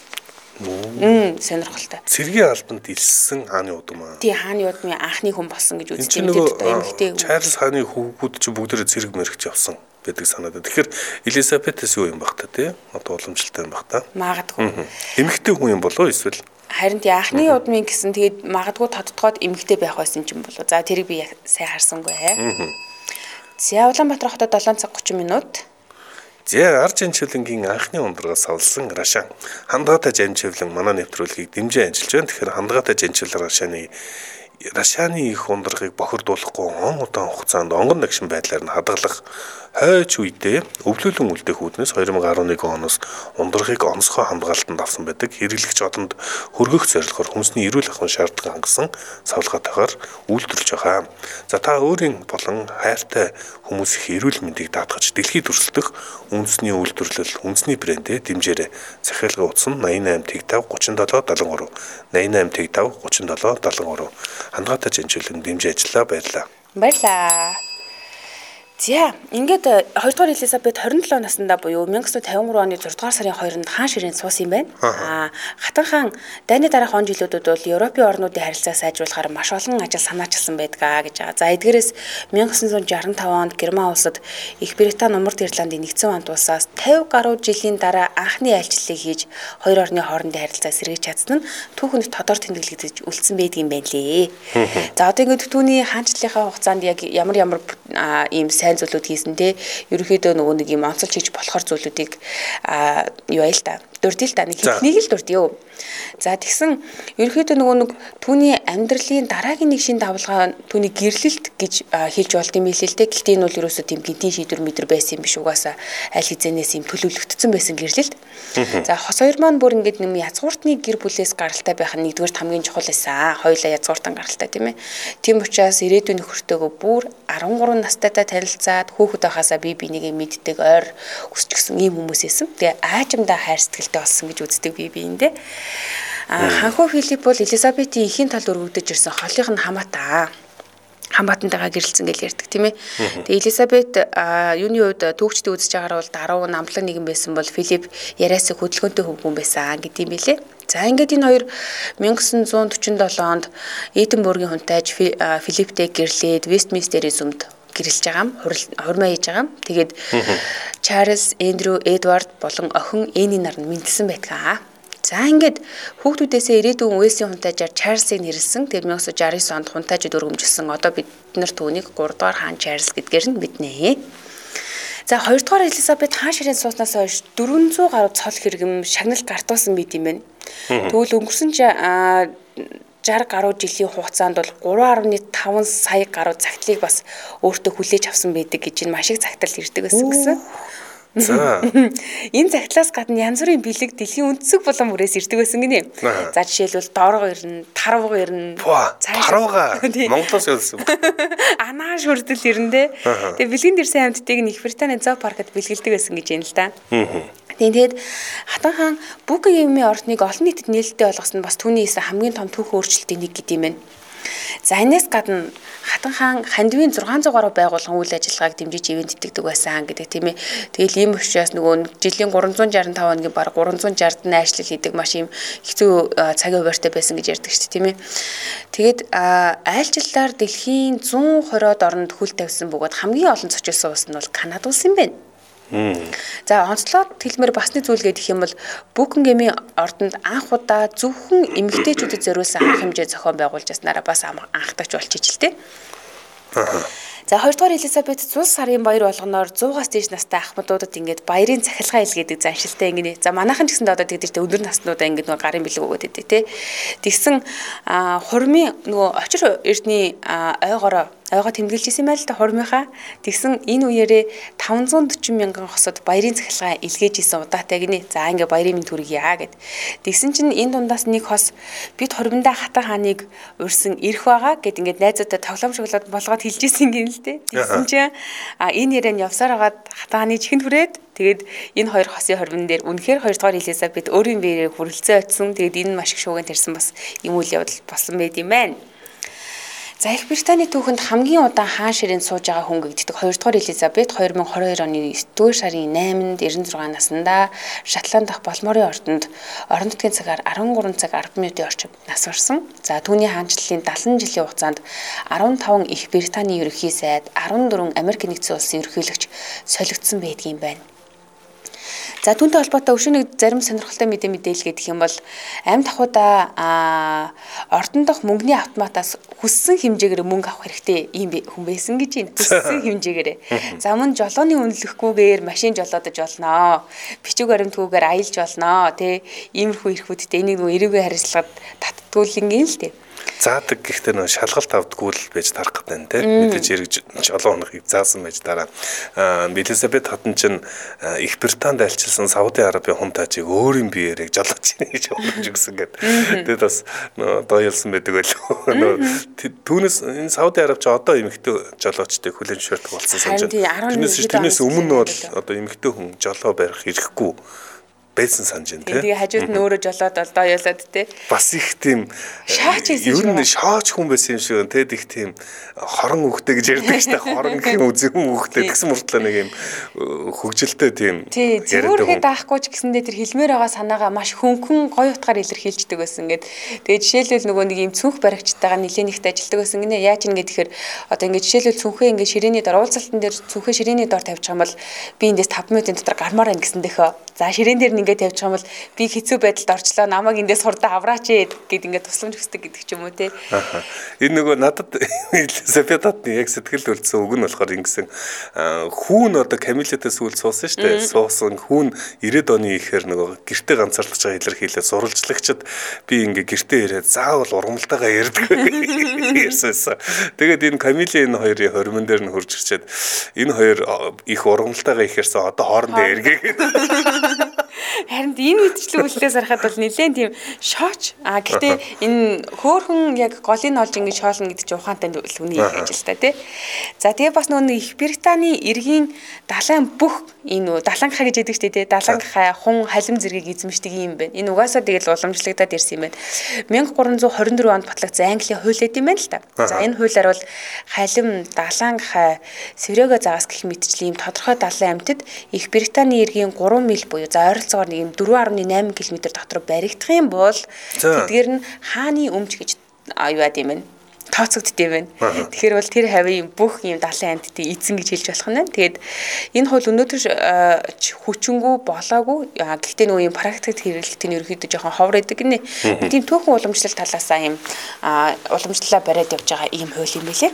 Мм сонирхолтой. Цэргийн албанд илсэн хааны удам аа. Тий хааны удмын анхны хүн болсон гэж үздэг. Одоо эмэгтэй. Чарльз хааны хүүгүүд чи бүгдээрээ цэрэг мэрэгч явсан гэдэг санаад. Тэгэхээр Элизабетээс юу юм баг та тий? Одоо уламжлалтай юм баг та. Магадгүй. Эмэгтэй хүн юм болоо эсвэл харин тий анхны удмын гэсэн тэгээд магадгүй тодтогоод эмэгтэй байх байсан юм болов. За тэрийг би сайн харсангүй. За Улаанбаатар хотод долоон цаг гучин минут. За Аржин чивлэнгийн анхны ундрагаас авсан Рашан хандгаатай жамчивлэн манай нэвтрүүлгийг дэмжиж ажиллаж байна. Тэгэхээр хандгаатай жамчивлэн Рашаны Рашаны их ундрагыг бохирдуулахгүй он удаан хугацаанд онгон нагшин байдлаар нь хадгалах хойч үедээ өвлөлөн үлдээх үүднээс хоёр мың арван нэг оноос ундрагыг онцгой хамгаалтанд авсан байдаг. Хэрэглэгч одонд хөргөх зорилгоор хүнсний эрүүл ахуйн шаардлага хангасан савлгаатайгаар үйлдвэрлэж байгаа. За та өөрийн болон хайртай хүмүүсийн эрүүл мэндийг даатгаж дэлхийд өрсөлдөх үндэсний үйлдвэрлэл, үндэсний брэндээ дэмжээрэй. Захиалгын утас нь найман восемь тэгтав гучин долоо дагалан гурав найман восемь тэгтав гучин долоо дагалан гурав. хангалттай хэмжүүлэн дэмжиж ажиллаа, баярлалаа. Баярлалаа. За ингээд хоёрдугаар Элизабет хорин долоо наснда буюу 천구 백오십삼 оны зургаадугаар сарын хоёрнд хаан ширээнд суусан юм байна. Аа Хатан хаан дайны дараах он жилүүдэд бол Европын орнуудын харилцааг сайжруулахаар маш олон ажил санаачилсан байдаг гэж байгаа. За эдгээрээс 천구 백육십오 онд Герман улсад Их Британи, Умард Ирландын нэгдсэн хамт улсаас пятьдесят гаруй жилийн дараа анхны айлчлалыг хийж хоёр орны хоорондын харилцаа сэргийж чадсан нь түүхэнд тодор тэмдэглэгдэж үлдсэн байдаг юм байна лээ. За одоо ингээд түүний хаанчлалынхаа хугацаанд яг ямар ямар ийм зүйлүүд хийсэн те ерөнхийдөө нөгөө нэг юм онцолж хийж болохоор зүйлүүдийг а юу яа л та дурдъя л та нэг хитнийг л дурдъя. За тэгсэн ерөнхийдөө нөгөө нэг түүний амьдралын дараагийн нэг шин давлгаа түүний гэрлэлт гэж хэлж болд юм билээ л те. Гэхдээ энэ бол ерөөсөө тийм гинтийн шийдвэр мэдэр байсан юм биш угаасаа аль хэзээнээс юм төлөвлөгдсөн байсан гэрлэлт. За хос хоёр маань бүр ингээд нэм язгууртны гэр бүлээс гаралтай байх нь нэгдүгээр хамгийн чухал байсан. Хоёулаа язгууртан гаралтай тийм ээ. Тийм учраас ирээдүйн нөхөртөөгөө бүр арван гурван настайтай танилцаад хүүхэд байхасаа бие бинийгээ мэддэг ойр өсчихсэн ийм хүмүүс байсан. Тэгээ аажимдаа хайр сэтгэлтэй болсон гэж үздэг бие биендээ. А ханхуу Филипп бол Элизабетийн эхийн талд өргөгдөж ирсэн холынх нь хамаатаа хамаатантайгаа гэрэлцэн гэж ярьдаг тийм ээ. Тэгээ Элизабет юуны үед түүхчдийн үзэж байгаагаар бол даруй намлаг нэгэн байсан бол Филипп яриасаа хөдөлгөөнтэй хүн байсан гэдэг юм билээ. За ингээд энэ хоёр 천구 백사십칠 онд Эдинбургийн хунтайж Филипптэй гэрлээд Вестминстерийн сүмд гэрэлж байгаа юм, хурмаа хийж байгаа юм. Тэгээд Чарльз, Эндрю, Эдвард болон охин Энни нар нь мэдсэн байдаг. За ингээд хүүхдүүдээсээ ирээдүйн Уэлсийн хунтайжаар Чарльзыг нэрлсэн. Тэгээд 천구 백육십구 онд хунтайжид өргөмжилсэн. Одоо бид нар түүнийг гурав дахь хаан Чарльз гэдгээр нь мэднэ. За хоёр дахь Элизабет хаан ширээнд сууснаас хойш дөрвөн зуун гаруй цол хэрэгэм шагналт гартуулсан байт юм байна. Тэгвэл өнгөрсөн шарх гаруй жилийн хугацаанд бол гурван дасам таван сая гаруй цагтлыг бас өөртөө хүлээж авсан байдаг гэж энэ маш их цагтал ирдэг байсан гэсэн. За энэ цагтлаас гадна янз бүрийн бэлэг дэлхийн өнцөг булан бүрээс ирдэг байсан гинэ. За жишээлбэл доорго ирнэ, тарвга ирнэ. Тарвга Монголоос ирсэн. Анааш хүрдэл ирнэ. Тэгээ бэлгэнд ирсэн амьтдыг Их Британи зоопаркт бэлгэлдэг байсан гэж юм л да. Тэгээд Хатан хаан Букингемийн ордныг олон нийтэд нээлттэй болгосон нь бас түүний хийсэн хамгийн том түүхэн өөрчлөлтийн нэг гэдэг юм байна. За энэс гадна Хатан хаан хандивын зургаан зуун гаруй байгуулгын үйл ажиллагааг дэмжиж ивент итгэдэг байсан гэдэг тийм ээ. Тэгэл ийм учраас нөгөө жилийн гурван зуун шестдесят таван хоногийн баг гурван зуун шестдесят найршлал хийдэг маш юм хэцүү цагийн хуваартай байсан гэж ярьдаг шүү дээ тийм ээ. Тэгээд айлчлалаар дэлхийн зуун хороод оронд хүл тавьсан бөгөөд хамгийн олон зочилсон улс нь бол Канада улс юм байна. За онцлог хэлмээр бас нэг зүйл гэх юм бол Букингемийн ордонд анх удаа зөвхөн эмэгтэйчүүдэд зориулсан арга хэмжээ зохион байгуулж яснараа бас анхдагч болчих ижил тээ. За хоёр дахь Элизабет цус сарын баяр болгоноор суугаас дээш настай ахмадуудад ингээд баярын цахилгаан илгээдэг заншилтай ингээд. За манайхан ч гэсэндээ одоо тэгдэж өндөр наснуудаа ингээд нөгөө гарын бэлэг өгөөд идэв те. Тэгсэн хурмын нөгөө очир эрдний ойгороо ойгоо тэмдэглэж исэн байл та хурмынхаа. Тэгсэн энэ үеэрээ таван зуун дөрвөн мянган хосод баярын цахилгаан илгээж исэн удаатай гинэ. За ингээд баярын минь төргий яа гэд. Тэгсэн чинь энэ дундаас нэг хос бид хурминдаа Хатан хааныг урьсан ирэх байгаа гэд ингээд найзуудаа тоглоом шоколад болгоод хэлж исэн гин л те. Тэгсэн чинь а энэ ярианд явсаар хагаад Хатан хааны чихэнд хүрээд тэгээд энэ хоёр хосын хорвин дээр үнэхээр хоёр дахь Элизабет өөрийн биеэр хүрэлцээ очсон. Тэгээд энэ маш их шууган тарьсан бас юм үйл явдал болсон байд юм байна. За Их Британий түүхэнд хамгийн удаан хаан ширээнд сууж байгаа хүн гэдэг хоёр дахь Элизабет две тысячи двадцать two оны дөрөвдүгээр сарын найманд девяносто шесть наснда Шотланд дахь Балморын ордонд орон нутгийн цагаар дөрвөн цаг арван минутын орчим нас барсан. За түүний хаанчлалын дагалан жилийн хугацаанд фifteen Их Британий ерөнхий сайд, fourteen Америк нэгдсэн улсын ерөнхийлөгч солигдсон байдгийн байна. За түүнтэй холбоотой өшөөний зарим сонирхолтой мэдээ мэдээлэл гэх юм бол амь дахуудаа ордон дох мөнгөний автоматаас хүссэн хэмжээгээр мөнгө авах хэрэгтэй юм хүн байсан гэж байна. Хүссэн хэмжээгээр. За мөн жолооны үнэлэхгүйгээр машин жолоодож болноо. Бичиг баримтгүйгээр аялж болноо. Тэ иймэрхүү эрхүүдтэй энийг нөгөө эрүүгийн харилцагад татдгуулын юм л дээ. Заадаг гэхдээ нөө шалгалт авдаггүй л байж тарах гэдэг нь тийм мэдээж эргэж жолоо хоног заасан байж дараа Элизабет хатан чинь Их Британд альчилсан Сауди Арабын хунтайчийг өөрийн биеэр яг жолооч ийн гэж бодож өгсөн гэдэг. Тэгээд бас доёлсон байдаг байлгүй. Түүнээс энэ Сауди Араб ч одоо эмэгтэй жолоочтой хүлээн зөвшөөрдөг болсон санаж байна. Тэрнээс тэрнээс өмнө бол одоо эмэгтэй хүн жолоо барих хэрэггүй байсан санаж байна тий. Тэгээ хажууд нь өөрөө жолоод олдоо ялаад тий. Бас их тийм шаач байсан шүү. Ер нь шаач хүн байсан юм шиг байна тий. Их тийм хорон үхтэй гэж ярьдаг шүү дээ. Хорон гэх юм үзэн үхтэй гэсэн мөртлөө нэг юм хөгжилтэй тийм. Тий, зөвхөрхөө даахгүй ч гэсэндээ тэр хэлмээр байгаа санаагаа маш хөнгөн гоё утгаар илэрхийлждэг байсан ингээд. Тэгээ жишээлбэл нөгөө нэг юм цүнх баригчтайгаа нэлээд ихтэй ажилдаг байсан гинэ. Яаж ингэ гэхээр одоо ингээд жишээлбэл цүнхээ ингээд ширээний дор уулзалтан дээр цүнхээ ширээний дор тавьчих юм бол би эндээс тавд минутын дотор гармаар байна гэсэндээхөө. За ширээн дээр нь ингээд тавьчих юм бол би хэцүү байдалд орчлоо намайг эндээс хурдан авраач гэд ингээд тусламж хүсдэг гэдэг ч юм уу те. Энэ нөгөө надад Элизабетны яг сэтгэл үлдсэн үг нь болохоор ингэсэн хүүн одоо Камилетаас үл суусан шүү дээ. Суусан хүүн ирээд оны ихээр нөгөө гэртээ ганцаардаж байгаа илэрхийлээ сурвалжлагчид би ингээ гэртээ ирээд заавал ургамалтайгаа ярьдаг ярьсан. Тэгээд энэ Камилийн энэ хоёрын хормон дээр нь хурж ирчээд энэ хоёр их ургамалтайгаа их ярьсан одоо хоорондоо эргээгээд. Харин энэ мэдчлэг үйлдэлээс харахад бол нэлээд тийм шооч. А гэхдээ энэ хөөхөн яг голыг олж ингэ шоолно гэдэг чинь ухаантай үний ажил та тий. За тэгээ бас нөгөө Их Британий иргэн далайн бүх энэ далангахаа гэж яддаг шүү дээ тий. Далангахаа хун халим зэргийг эзэмшдэг юм байна. Энэ угаасаа тэгэл уламжлагдаад ирсэн юм байна. мянга гурван зуун хорин дөрөв онд батлагдсан Английн хууль эд юм байна л та. За энэ хуулиар бол халим, далангахаа, Свирего загас гэх мэтчлийн ийм тодорхой далайн амьтад Их Британий иргэн гурван миль буюу за ойролцоогоор нэг юм дөрвөн арван найман километр дотор баригдах юм бол тэдгээр нь хааны өмч гэж аюуад юм байна. Тооцогдд юм байна. Тэгэхээр бол тэр хавийн бүх юм далайн амьтдыг эзэн гэж хэлж болох нь байна. Тэгээд энэ хууль өнөөдөр хүчингүү болоогүй. Гэхдээ нөгөө юм практикт хэрэглэлт нь ерөөхдөө жоохон ховор идэг гинэ. Тийм түүхэн уламжлалт талаасаа юм уламжлалаа бариад явж байгаа ийм хууль юм билээ.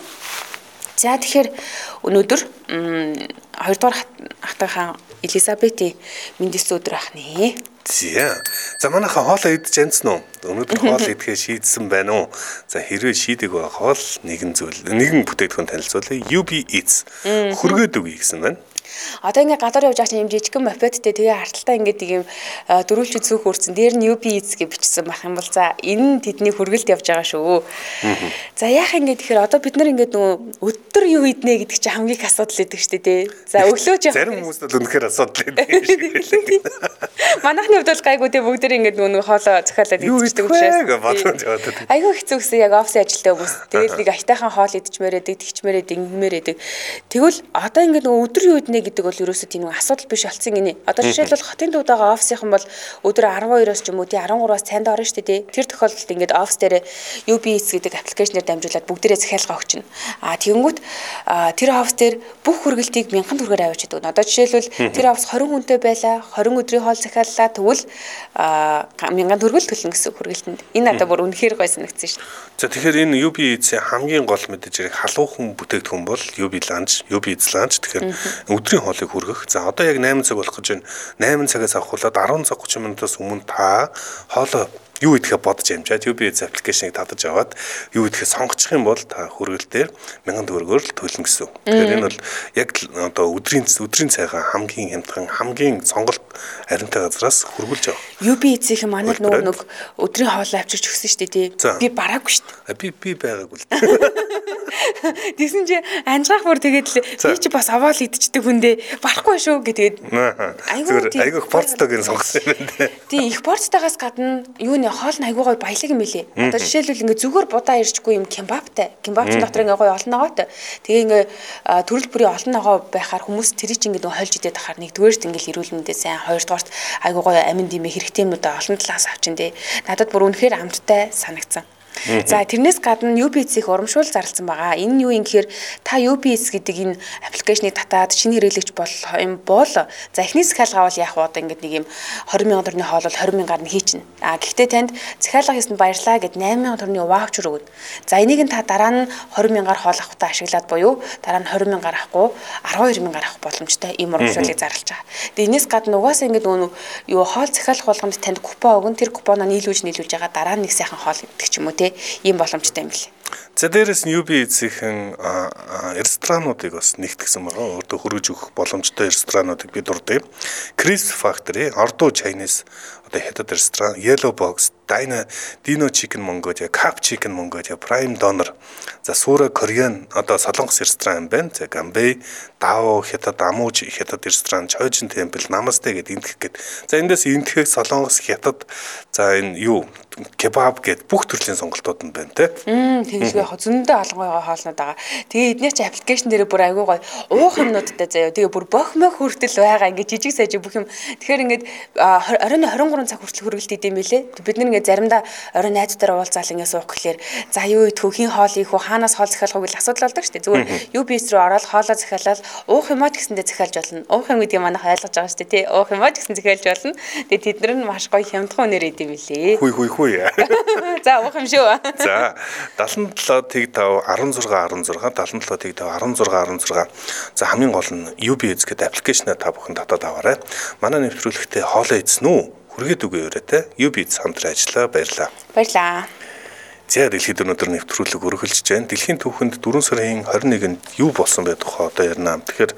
За тэгэхээр өнөөдөр хоёрдугаар хатан хаан Элизабетийн мэндэлсэн өдөр ахны. За. За манайхаа хоолоо идэж амжсан уу? Өнөөдөр хоол идэхээ шийдсэн байна уу? За хэрвээ шийдэг байгаа бол нэгэн зүйл, нэгэн бүтээгдэхүүн танилцуулъя. U B Eats хүргээд үгүй гэсэн байна. Одоо ингээ гадар явж байгаа чинь юм жижигхэн мопедтэй тэгээ харталтаа ингээ тийм дөрвөлж зүөх үрцэн дээр нь U B Eats гэж бичсэн байх юм бол за энэ нь тэдний хүргэлт явж байгаа шүү. За яах ингээ тэгэхээр одоо бид нар ингээ нөгөө өдөр юу иднэ гэдэг чинь хамгийн их асуудал байдаг шүү дээ. За өглөөж явах. Зарим хүмүүс бол үнэхээр асуудал байдаг шиг байлаа. Манайхны хувьд бол гайгүй те бүгд ингээ нөгөө хоолоо захиалаад идчихдэг учраас. Айгүй хэцүү гэсэн яг офисын ажилтай хүмүүс. Тэгэл нэг айтайхан хоол идчихмээрээ дэгчмээрээ дингмээрээ. Тэгвэл одоо ингээ нөгөө өдөр юу иднэ гэдэг бол ерөөсөө тийм нэг асуудал биш болсон гинэ. Одоо жишээлбэл хотын дууд байгаа офисынхан бол өдөр арван хоёроос ч юм уу тий арван гураас цайнд орно шүү дээ. Тэр тохиолдолд ингээд офис дээр U B Eats гэдэг аппликейшнээр дамжуулаад бүгдээрээ захиалга өгчнө. А тэгэнгүүт тэр офис дээр бүх хүргэлтийг мянган төгрөгөөр аваад идэг. Одоо жишээлбэл тэр офис хорин хүнтэй байлаа. хорин өдрийн хоол захиаллаа тэгвэл мянган төгрөгөл төлнө гэсэн хүргэлтэнд. Энэ надад бүр үнэхээр гой санагдсан шүү дээ. За тэгэхээр энэ U B Eats-ийн хамгийн гол мэдээж хэрэг халуухан бүтээгдэхүүн бол U B Lunch, U B Eats Lunch тэгэхээр өдрийн хоолыг хүргэх. За одоо яг найман цаг болох гэж байна. найман цагаас авахуулаад арван цаг гучин минутаас өмнө та хоолоо юу идэхэ бодож амжаад U B Eats аппликейшнийг татаж аваад юу идэхэ сонгочих юм бол та хүргэлтээр мянган төгрөгөөр л төлнө гэсэн. Тэгэхээр энэ бол яг одоо өдрийн өдрийн цайгаа хамгийн хямдхан хамгийн сонголт аримтай газраас хүргүүлж авах. U B Eats-ийн манад нөгөө нэг өдрийн хоолоо авчирч өгсөн шүү дээ тий. Би бараагүй шүү дээ. Би би байгаагүй л. Тэгсэн чи анжгаах бүр тэгээд л би чи бас аваад идчихдэг хүндээ барахгүй шүү гэдэг. Айгүй айгүй порцтойг сонгосон юм байна. Тий их порцтойгоос гадна юу хоол нь айгүй гоё баялаг юм билий. Одоо жишээлбэл ингээ зүгээр будаа ирчихгүй юм кимбаптай. Кимбапчны дотор ингээ гоё олон ногоотой. Тэгээ ингээ төрөл бүрийн олон ногоо байхаар хүмүүс тэрий чинь ингээ хольж идээд ахаар нэгдүгээрт ингээ эрүүл мэндээ сайн, хоёрдугаарт айгүй гоё амин димээ хэрэгтэй юмнуудаа олон талаас авчин дээ. Надад бүр үнэхээр амттай санагдсан. За тэрнээс гадна U B Eats их урамшуул зарласан байгаа. Энэ юу юм гэхээр та U B Eats гэдэг энэ аппликейшнийг татаад шинэ хэрэглэгч болох юм бол за эхний захиалга бол яах вэ? Одоо ингээд нэг юм двадцать мянган төгрөгийн хоол бол двадцать мянгаар нь хийчихнэ. А гэхдээ танд захиалга хийсэнд баярлаа гэд восемь мянган төгрөгийн ваучер өгнө. За энийг нь та дараа нь двадцать мянгаар хоол авахтаа ашиглаад буюу дараа нь двадцать мянгаар авахгүй арван хоёр мянгаар авах боломжтой ийм урамшуулыг зарлаж байгаа. Тэгээ энэс гадна угаасаа ингээд нөгөө юу хоол захиалах болгонд танд купон өгнө. Тэр купоноо нийлүүлж нийлүүлж байгаа дараа нь нэг сайхан хоол идэх ч юм уу те ийм боломжтой юм билээ. За дээрээс нь ю би эцгийн ресторануудыг бас нэгтгэсэн байгаа. Өөртөө хөргөж өгөх боломжтой ресторануудыг бид дурддаг. Chris Factory, Ordo Chinese, одоо хятад ресторан, Yellow Box, Dino Dino Chicken Mongolia, Cap Chicken Mongolia, Prime Donor, за Sura Korean одоо солонгос ресторан байна. За Ганбэй, Дао хятад, Амууж хятад ресторан, Chojin Temple, Namaste гэдэг энтгэх гээд. За эндээс энтгэх солонгос хятад за энэ юу кебаб гэд бүх төрлийн сонголтууд нь байна те. Мм тэгж яг зөндөө алгойгоо хоолнууд байгаа. Тэгээ эдгээр чи аппликейшн дээр бүр айгүй гоё уух юмнуудтай заяа. Тэгээ бүр бохмох хүртэл байгаа. Ингээ жижиг сажиг бүх юм. Тэгэхээр ингээд оройн двадцать три цаг хүртэл хөргөлт идэм билээ. Бид нар ингээ заримдаа оройн найзтайгаа уулзаал ингээ суух гэхлээр за юу төвхийн хоол ийх үү хаанаас хоол захиалах вэ асуудал болдог шүү дээ. Зүгээр ю би эс рүү ороод хоолоо захиалаад уух юмаа ч гэсэндээ захиалж болно. Уух юм гэдэг манайх ойлгож байгаа шүү дээ тий. Уух юмаа ч гэсэн захиалж болно. Тэгээ тэд нар нь маш гоё хямдхан үнээр идэм билээ. Хүй хүй хүй. За уух юм шүү. За seventy-seven тэг five sixteen sixteen seventy-seven тэг five sixteen sixteen за хамгийн гол нь ю би эс гэдэг аппликейшнаа та бүхэн татаад аваарай. Манай нэвтрүүлэгтээ хоолоо идсэн үү? Хүргээд үгүй өрөө те. ю би эс хамтран ажиллаа. Баярлаа. Баярлаа. За дэлхийд өнөөдөр нэвтрүүлэг өргөлж байна. Дэлхийн түүхэнд four сарын twenty-first-нд юу болсон бэ тухай одоо ярина. Тэгэхээр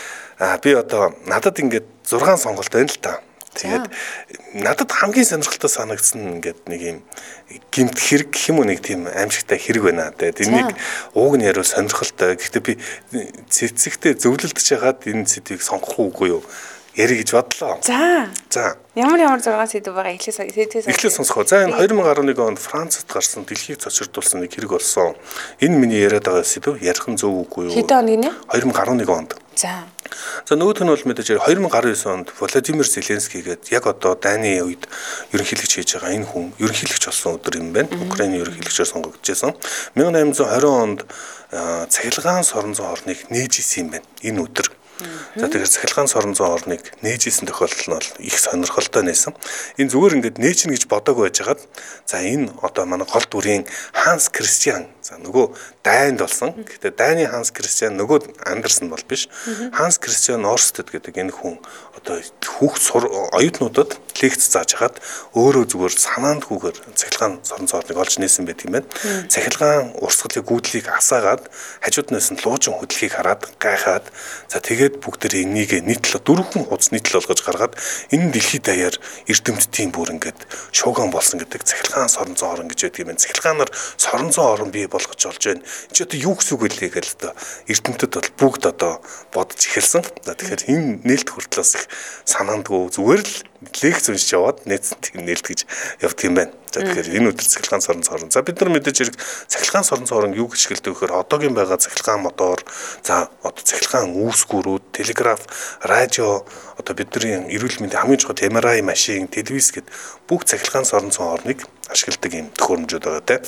би одоо надад ингээд six сонголт байна л та. Тэгээд надад хамгийн сонирхолтой санагдсан ингээд нэг юм гимт хэрэг гэх юм уу нэг тийм аимшигтай хэрэг байна. Тэгээд энийг ууг нь яруу сонирхолтой. Гэхдээ би цэцэгтэй зөвлөлдөж хагаад энэ сэдвийг сонгох уугүй юу? Яри гэж бодлоо. За. За. Ямар ямар зураг сэдв байгаа эхлээс сэдвээс эхлээс сонсгоо. За энэ twenty eleven онд Францад гарсан дэлхийг цочирдуулсан нэг хэрэг болсон. Энэ миний яриад байгаа сэдв ярих нь зөв үгүй юу? Хэдэн он гинэ? twenty eleven онд. За. За нөгөөх нь бол мэдээж twenty nineteen онд Владимир Зеленский гээд яг одоо Даны үед ерөнхийлөгч хийж байгаа энэ хүн ерөнхийлөгч болсон өдөр юм байна. Украины ерөнхийлөгчөөр сонгогдчихсан. eighteen twenty онд цахилгаан сорон зүүн орныг нээжсэн юм байна. Энэ өдөр. За тэгэхээр цахилгаан сорон зүүн орныг нээжсэн тохиолдол нь бол их сонирхолтой нээсэн. Энэ зүгээр ингээд нээжнэ гэж бодоагүй байжгаад за энэ одоо манай гол дүрийн Ханс Кристиан за нөгөө дайнд болсон. Гэхдээ дайны Ханс Кристиан нөгөө Андерсон бол биш. Ханс Кристиан Орстед гэдэг энэ хүн одоо хүүхд оюутнуудад лекц зааж хагаад өөрөө зүгээр санаанд хүүгээр цахилгаан сорон зүүн орныг олж нээсэн байдаг юм байна. Цахилгаан урсгалын гүйдлийг асаагаад хажууднаас нь луужин хөдөлгөөийг хараад гайхаад за тэгээд бүгд энийг нийтлэл дөрвөн хуудас нийтлэл болгож гаргаад энэ дэлхийд даяар эрдэмтдийн бүр ингээд шууган болсон гэдэг цахилгаан сорон зүүн орн гэж байдаг юм байна. Цахилгаанаар сорон зүүн орн бий болгож олж байна. Энд чи одоо юу гэсэн үг вэ гээл одоо эрдэмтэд бол бүгд одоо бодож эхэлсэн. За тэгэхээр энэ нээлт хүртлээс их санаандгүй зүгээр л лекц уншиж яваад нээцэнд нээлт гэж явдаг юм байна. За тэгэхээр энэ өдөр цахилгаан сорон зүүн. За бид нар мэдээж хэрэг цахилгаан сорон зүүн юу гэж хэлдэг вэхээр одоогийн байгаа цахилгаан мотор, за одоо цахилгаан үүсгүүрүүд, телеграф, радио, одоо бидний эрүүл мэндийн хамгийн чухал эм ар ай машин, телевиз гэд бүх цахилгаан сорон зүүн орныг ашигладаг юм төхөөрөмжүүд байгаа те.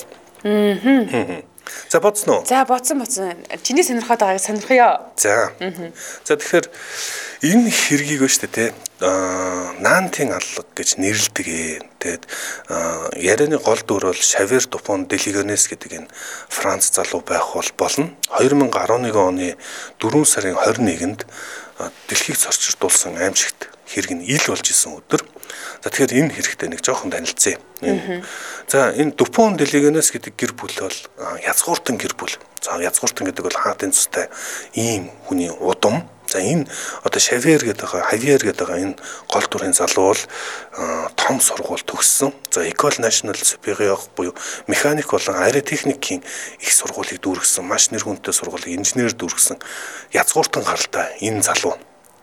Аа. За бодсон уу? За бодсон бодсон. Чиний сонирхоод байгааг сонирхъё. За. За тэгэхээр энэ хэргийг ба штэ те наантын аллаг гэж нэрлэдэг ээ. Тэгээд ярианы гол дүр бол Шавер Дупон Делигонес гэдэг энэ Франц залуу байх бол болно. twenty eleven оны four сарын twenty-first-нд дэлхийг цорчирдуулсан аимшигт хэрэг нь ил болж исэн өдөр. За тэгэхээр энэ хэрэгтэй нэг жоохон танилцъя. За энэ Дупон Делигонес гэдэг гэр бүл бол язгууртан гэр бүл. За язгууртан гэдэг бол хаатын цустай ийм хүний удам. За энэ одоо Шавер гэдэг байгаа, Хавьер гэдэг байгаа энэ гол дүрийн залуу бол том сургууль төгссөн. За École Nationale Supérieure буюу механик болон аэротехникийн их сургуулийг дүүргэсэн, маш нэр хүнтэй сургуулийг инженер дүүргэсэн язгууртан гаралтай энэ залуу.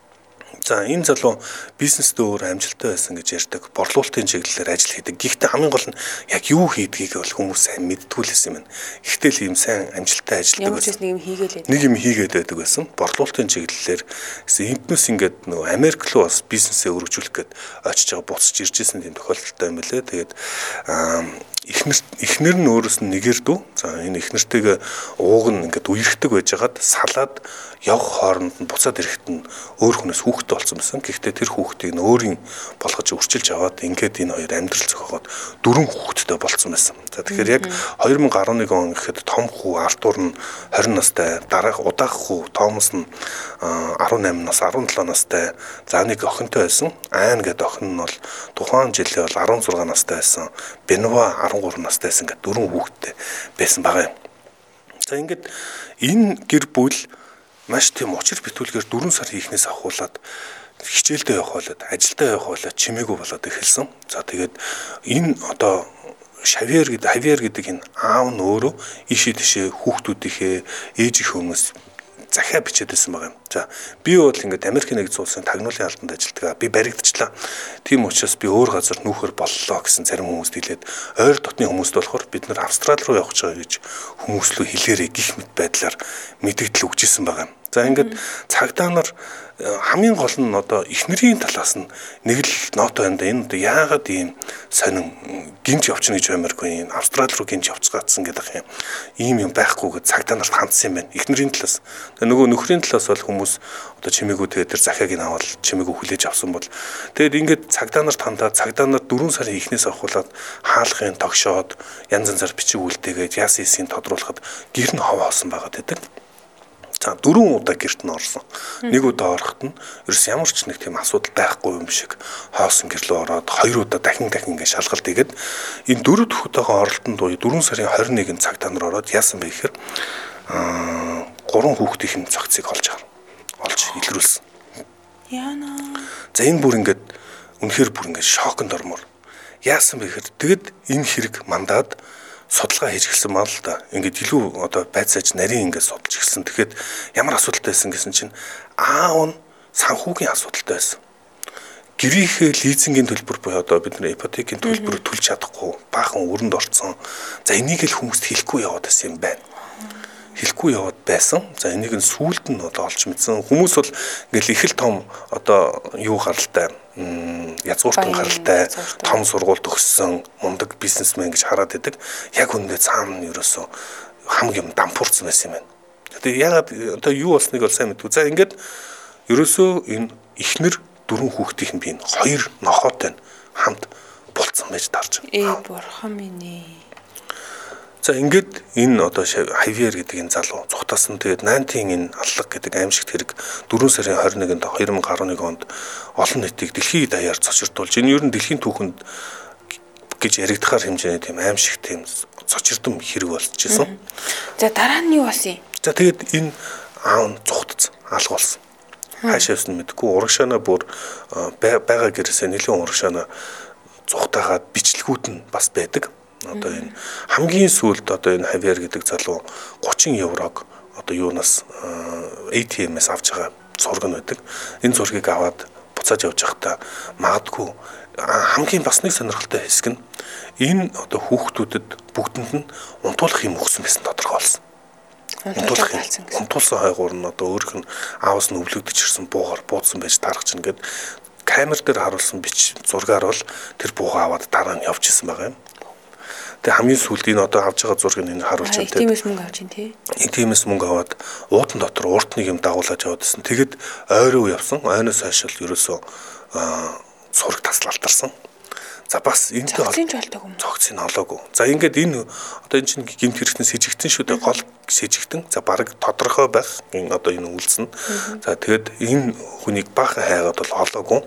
За энэ залуу бизнесд өөр амжилттай байсан гэж ярьдаг. Борлуулалтын чиглэлээр ажил хийдэг. Гэхдээ хамгийн гол нь яг юу хийдгийг бол хүмүүс сайн мэддгүй л байсан юм. Ихтэй л ийм сайн амжилттай ажилладаг байсан. Нэг юм хийгээл. Нэг юм хийгээд байдаг байсан. Борлуулалтын чиглэлээр эднээс ингээд нөгөө Америк руу бас бизнесээ өргөжүүлэх гээд очиж байгаа буцаж ирж исэн тийм тохиолдолтой юм билээ. Тэгээд эхнэр эхнэр нь өөрөөс нь нэгэрдүү. За энэ эхнэртэйгээ ууг нь ингээд үерхдэг байжгаад салаад явх хооронд нь буцаад ирэхэд нь өөр хүнээс хүүхдтэй болсон байсан. Гэхдээ тэр хүүхдийг нь өөрийн болгож өрчилж аваад ингээд энэ хоёр амьдрал зохиогоод дөрвөн хүүхэдтэй болсон байсан. За тэгэхээр яг twenty eleven он гэхэд том хүү Артур нь twenty настай, дараах удаах хүү Томас нь eighteen нас, seventeen настай. За нэг охинтой байсан. Айн гэдэг охин нь бол тухайн жилээ бол sixteen настай байсан. Бенва thirteen настай байсан гэдэг дөрвөн хүүхэдтэй байсан байгаа юм. За ингээд энэ гэр бүл маш тийм учир битүүлгээр дөрвөн сар хийхнээс ахуулаад хичээлдээ явах болоод ажилдаа явах болоод чимээгүй болоод эхэлсэн. За тэгээд энэ одоо Шавьер гэдэг Хавьер гэдэг энэ аав нь өөрөө ишээ тишээ хүүхдүүдийнхээ ээжийнхээ өмнөөс захиа бичээд байсан байгаа юм. За би бол ингээд Америкийн нэгдсэн улсын тагнуулын албанд ажилладаг. Би баригдчихлаа. Тийм учраас би өөр газар нүүхэр боллоо гэсэн зарим хүмүүст хэлээд ойр дотны хүмүүст болохоор бид нар Австрали руу явах гэж байгаа гэж хүмүүслөө хэлээрэй гих мэт байдлаар мэдээлэл өгчээсэн байгаа юм. За ингээд цагдаа нар хамгийн гол нь одоо эхнэрийн талаас нь нэг л нот байна да энэ одоо яагаад ийм сонин гинж явчихна гэж баймаргүй энэ Австрали руу гинж явцгаадсан гэдэг юм ийм юм байхгүй гэж цагдаа нарт хандсан юм байна. Эхнэрийн талаас нөгөө нөхрийн талаас бол хүмүүс одоо чимээгүй тэгээд тэр захиаг нь аваад чимээгүй хүлээж авсан бол тэгээд ингээд цагдаа нарт хандаад цагдаа нар дөрвөн сарын ихнээс авахуулаад хаалгын тогшоод янз янзаар бичиг үлдээгээд яасан эсийг тодруулахад гэр нь хов хоосон байгаа гэдэг. За дөрвөн удаа гэрт нь орсон. Нэг удаа ороход нь ерөөс ямар ч нэг тийм асуудал байхгүй юм шиг хоосон гэрлөө ороод хоёр удаа дахин дахин ингэ шалгалт хийгээд энэ дөрөв дэх удаагийн оролтонд уу дөрвөн сарын хорин нэгнд цагтаа нар ороод яасан бэ гэхээр аа гурван хүүхдийн цогцыг олж авсан. Олж илрүүлсэн. Яана. За энэ бүр ингээд үнэхээр бүр ингээд шоконд ормоор. Яасан бэ гэхээр тэгэд энэ хэрэг мандаад судалгаа хийж эхэлсэн маа л да. Ингээд илүү одоо байцааж нарийн ингээд судалж эхэлсэн. Тэгэхэд ямар асуудалтай байсан гэсэн чинь аав нь санхүүгийн асуудалтай байсан. Гэрийнхээ лизингийн төлбөр буюу одоо бидний ипотекийн төлбөрөөр төлж чадахгүй баахан өрөнд орцсон. За энийг л хүмүүст хэлэхгүй яваад байсан юм байна. Хэлэхгүй яваад байсан. За энийг нь сүүлд нь одоо олж мэдсэн. Хүмүүс бол ингээл их л том одоо юу гаралтай язгууртан гаралтай том сургууль төгссөн мундаг бизнесмен гэж хараад байдаг. Яг үүндээ цаана нь ерөөсөө хамаг юм дампуурсан байсан юм байна. Тэгээ ягаад одоо юу болсныг бол сайн мэдгүй. За ингээд ерөөсөө энэ ихнэр дөрвөн хүүхдийн би энэ хоёр нохоотой хамт болцсон байж таарч байна. Ээ бурхан минь ээ. За ингээд энэ одоо Хавьер гэдэг энэ залуу цухтасан тэгээд Нантийн энэ аллаг гэдэг аимшигт хэрэг дөрвөн сарын хорин нэгнд две тысячи двадцать один онд олон нийтийг дэлхийн даяар цочирдуулж энэ ер нь дэлхийн түүхэнд гэж яригдахаар хэмжээний тийм аимшиг тийм цочирдом хэрэг болчихсон. За дараа нь юу болсон юм? За тэгээд энэ аав нь цухтсан алга болсон. Хаашаа явсан мэдгүй урагшаана бүр байгаа гэрээсээ нэлээд урагшаана цухтаагаад бичлэгүүд нь бас байдаг. Одоо энэ хамгийн сүүлд одоо энэ Хавьер гэдэг залуу тридцать еврог одоо юунаас А Т М-ээс авч байгаа зураг нь байдаг. Энэ зургийг аваад буцааж явж байхдаа магадгүй хамгийн бас нэг сонирхолтой хэсэг нь энэ одоо хүүхдүүдэд бүгдэнд нь унтуулах юм өгсөн байсан тодорхой болсон. Унтуулах юм. Унтуулсан хайгуур нь одоо өөрөх нь аавс нь өвлөгдөж ирсэн буугаар буудсан байж тарах чинь гээд камер дээр харуулсан бич зургаар бол тэр буугаа аваад дараа нь явж исэн байгаа юм. Тэгээ хамгийн сүүлд энэ одоо авж байгаа зургийг энэ харуулж байна. Тиймээс мөнгө авч ин тий. Тиймээс мөнгө аваад уудан дотор урт нэг юм дагуулж яваадсэн. Тэгэд ойроо явсан. Ойноос хойш л ерөөсөө зураг таслалтарсан. За бас энэтэй цогцын жолдог юм. Цогцын олоогүй. За ингээд энэ одоо энэ чинь гэмт хэрэгтэн сэжигтэн шүү дээ. Гол сэжигтэн. За бараг тодорхой байх. Энэ одоо энэ үйлснэ. За тэгэд энэ хүнийг баахан хайгаад бол олоогүй.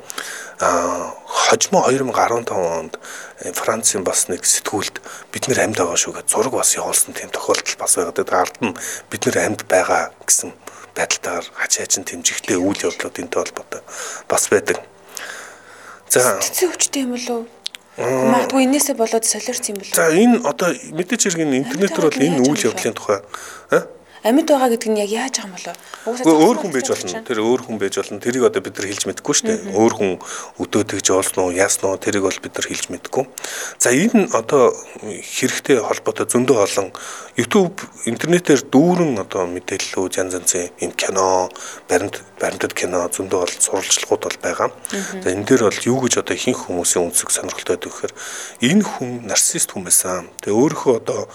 А хожимо две тысячи пятнадцать онд Францын бас нэг сэтгүүлд бид нэр амьд байгаа шүү гэж зураг бас явуулсан тийм тохиолдол бас байгаа. Тэгээд ард нь бид нэр амьд байгаа гэсэн байдалтайгаар хачаачин тэмжигтэй үйл явдлууд энэтэй холбоотой бас байдаг. За хэцүү хүчтэй юм болов уу? Магадгүй энээсээ болоод солиорч юм болов уу? За энэ одоо мэдээж хэрэг интернетээр бол энэ үйл явдлын тухай амьд байгаа гэдэг нь яг яаж байгаа юм болоо? Өөр хүн байж болно. Тэр өөр хүн байж болно. Тэрийг одоо бид нар хэлж мэдэхгүй шүү дээ. Өөр хүн өдөөдөгж олсон уу, яасан уу тэрийг бол бид нар хэлж мэдэхгүй. За энэ одоо хэрэгтэй холбоотой зөндөө олон YouTube интернетээр дүүрэн одоо мэдээллүүд янз янзын юм кино, баримт баримтат кино зөндөө бол сурвалжлагууд бол байгаа. За энэ дээр бол юу гэж одоо ихэнх хүмүүсийн үнцэг сонирхолтой байдаг гэхээр энэ хүн нарциссист хүн байсан. Тэгээ өөрөөхөө одоо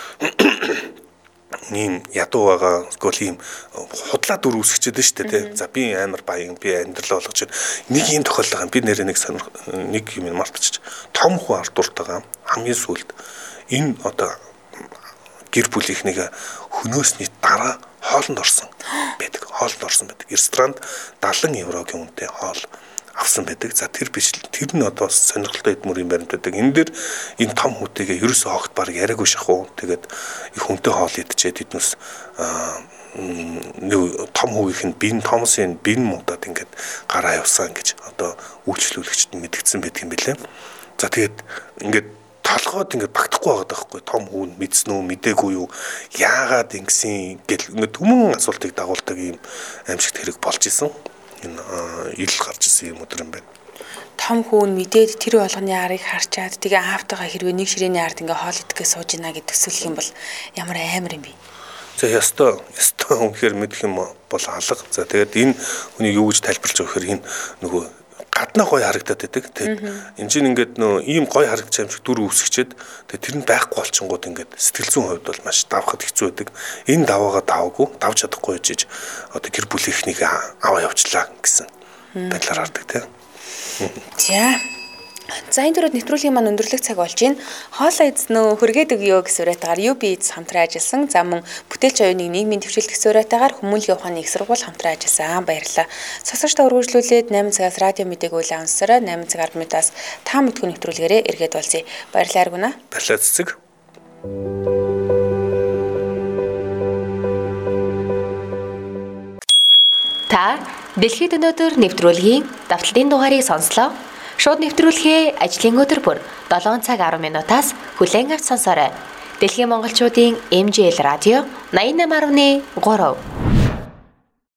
нэм ядуу байгаа эсвэл ийм худлаа дүр үүсгчихэд нь шүү дээ тий. За би амар баян би амьдрал болгож байна. Нэг юм тохиолдол байгаа. Би нэрээ нэг сонир нэг юм мартчих. Том хүн ардууртайгаа хамгийн сүүлд энэ одоо гэр бүлийнх нэг хөнөөсний дараа хоолнд орсон байдаг. Хоолнд орсон байдаг. Ресторанд дагалан еврогийн үнэтэй хоол авсан байдаг. За тэр биш тэр нь одоо сонирхолтой эдмүрийн баримтдаг. Энэ дэр энэ том хүүтэйгээ ерөөсөө огт баг яриаггүй шахуу. Тэгээд их хүнтэй хоол идчихэд эднээс нэг том хүүгийнх нь бин Томсын бин муудаад ингээд гараа явсан гэж одоо үйлчлүүлэгчд мэдгдсэн байдаг юм билээ. За тэгээд ингээд толгойд ингээд багтахгүй байгаа байхгүй том хүүн мэдсэн үү мдээгүй юу яагаад ингэсэн гэл ингээд түмэн асуултыг дагуулдаг юм аимшигт хэрэг болж исэн. Энэ ил гарч исэн юм өдөр юм байна. Том хүүн мэдээд тэр болгоны арыг харчаад тэгээ аавтайгаа хэрвээ нэг ширээний ард ингээ хоол идэхээ сууж ийна гэж төсөөлөх юм бол ямар амар юм бэ? За ястой ястой үнэхээр мэдэх юм бол алга. За тэгээд энэ хүний юу гэж тайлбарлаж байгаа гэхээр энэ нөгөө гаднаа гоё харагдаад байдаг. Тэгээд энэ чинь ингээд нөө ийм гоё харагдаж юм шиг дүр үүсгчээд тэгээд тэр нь байхгүй болчингууд ингээд сэтгэл зүйн хувьд бол маш давхад хэцүү байдаг. Энэ даваагаа даваагүй давж чадахгүй жиж одоо гэр бүлийнхнийг аваа явуулчлаа гэсэн байдлаар хардаг тийм. За. За энэ төрөд нэвтрүүлгийн маань өндөрлөх цаг болж байна. Хоолоо эзнөө хөргээд өгөө гэсэн уриатаар ю би эц хамтран ажилласан. За мөн бүтээлч оюуны нийгмийн төвшөлт гэсэн уриатаагаар хүмүүнлэгийн ухааны их сургууль хамтран ажилласан. Баярлалаа. Сонсогчдоо үргэлжлүүлээд восемь цагаас радио мэдээг үйл ансараа восемь цаг ард минутаас та мэдгүй нэвтрүүлгээрээ эргээд болзъя. Баярлалаа Аргуна. Баярлалаа цэцэг. Та дэлхийд өнөөдөр нэвтрүүлгийн давталтын дугаарыг сонслоо. Шууд нэвтрүүлгээ ажлын өдөр бүр долоон цаг арван минутаас хүлээн авч сонсоорой. Дэлхийн монголчуудын эм жи эл радио ninety eight point three